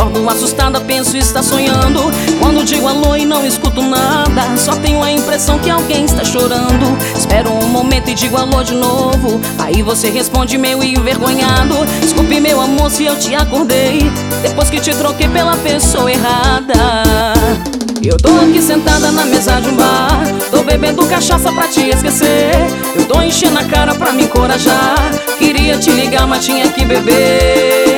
Acordo assustada, penso está sonhando. Quando digo alô e não escuto nada, só tenho a impressão que alguém está chorando. Espero um momento e digo alô de novo. Aí você responde meio envergonhado: desculpe meu amor se eu te acordei depois que te troquei pela pessoa errada. Eu tô aqui sentada na mesa de um bar, tô bebendo cachaça pra te esquecer. Eu tô enchendo a cara pra me encorajar. Queria te ligar, mas tinha que beber.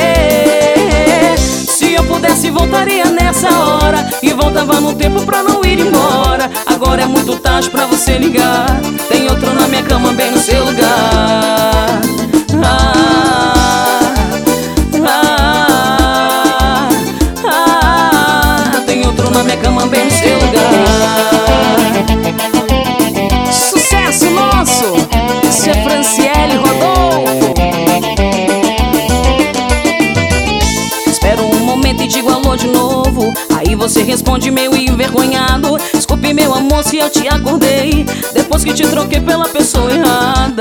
Se eu pudesse voltaria nessa hora e voltava no tempo pra não ir embora. Agora é muito tarde pra você ligar, tem outro na minha cama bem no seu lugar. Tem outro na minha cama bem no seu lugar. Sucesso nosso! Isso é Franciele Rodolfo. Espero um momento e digo alô de novo. Aí você responde meio envergonhado: desculpe meu amor se eu te acordei depois que te troquei pela pessoa errada.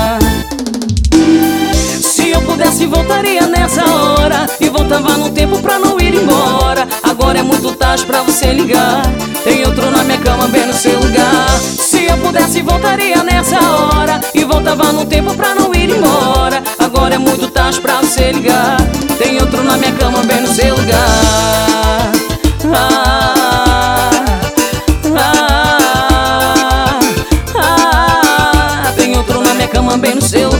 Se eu pudesse voltaria nessa hora e voltava no tempo pra não ir embora. Agora é muito tarde pra você ligar, tem outro na minha cama bem no seu lugar. Se eu pudesse voltaria nessa hora e voltava no tempo pra não ir embora. Agora é muito tarde pra você ligar, tem outro na minha cama bem no seu lugar. Tem outro na minha cama bem no seu lugar.